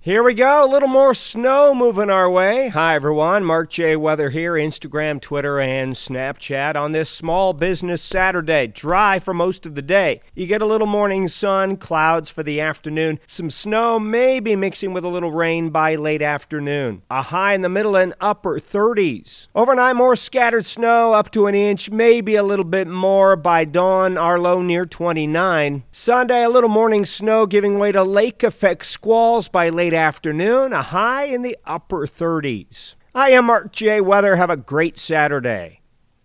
Here we go, a little more snow moving our way. Hi everyone, Mark J. Weather here, Instagram, Twitter, and Snapchat on this small business Saturday. Dry for most of the day. You get a little morning sun, clouds for the afternoon, some snow maybe mixing with a little rain by late afternoon. A high in the middle and upper 30s. Overnight more scattered snow up to an inch, maybe a little bit more by dawn, our low near 29. Sunday a little morning snow giving way to lake effect squalls by late afternoon, a high in the upper 30s. I am Mark J. Weather. Have a great Saturday.